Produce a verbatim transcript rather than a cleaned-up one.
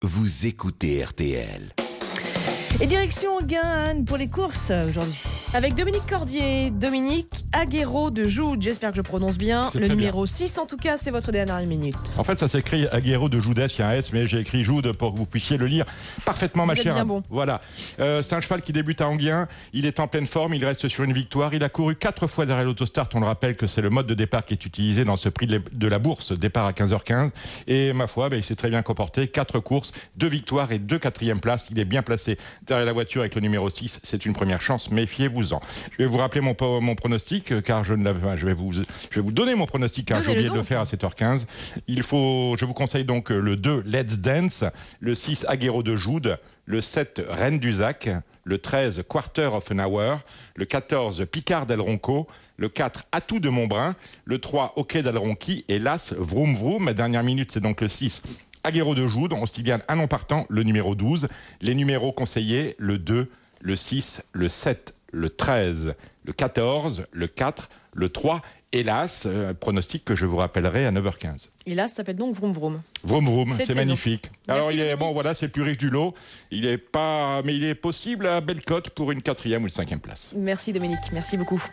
Vous écoutez R T L. Et direction Gain pour les courses aujourd'hui. Avec Dominique Cordier, Dominique Aguero de Joude, j'espère que je prononce bien. C'est Le très numéro six, en tout cas, c'est votre dernière minute. En fait, ça s'écrit Aguero de Joudes, il y a un S, mais j'ai écrit Joude pour que vous puissiez le lire parfaitement, ma Vous êtes chère. bien bon. Voilà. Euh, c'est un cheval qui débute à Anguien. Il est en pleine forme. Il reste sur une victoire. Il a couru quatre fois derrière l'autostart. On le rappelle que c'est le mode de départ qui est utilisé dans ce prix de de la bourse. Départ à quinze heures quinze. Et ma foi, ben, il s'est très bien comporté. Quatre courses, deux victoires et deux quatrièmes places. Il est bien placé derrière la voiture avec le numéro six. C'est une première chance. Méfiez-vous-en. Je vais vous rappeler mon, mon pronostic, car je ne l'avais pas. Je vais vous, je vais vous donner mon pronostic, car j'ai oublié de le faire à sept heures quinze. Il faut, je vous conseille donc le deux, Let's Dance, le six, Aguero de Joude, le sept, Reine d'Uzac, le treize, Quarter of an Hour, le quatorze, Picard d'El Ronco, le quatre, Atout de Montbrun, le trois, Hockey d'El Ronqui, et l'As, Vroom Vroom. Ma dernière minute, c'est donc le six, Aguero de Joude. On signale un nom partant, le numéro douze. Les numéros conseillés, le deux, le six, le sept, le treize, le quatorze, le quatre, le trois, hélas, euh, pronostic que je vous rappellerai à neuf heures quinze. Et là, ça s'appelle donc Vroom Vroom. Vroom Vroom, Cette c'est saison. magnifique. Merci, Alors il est Dominique. bon, voilà, c'est le plus riche du lot. Il est pas, mais il est possible à belle cote pour une quatrième ou une cinquième place. Merci Dominique, merci beaucoup.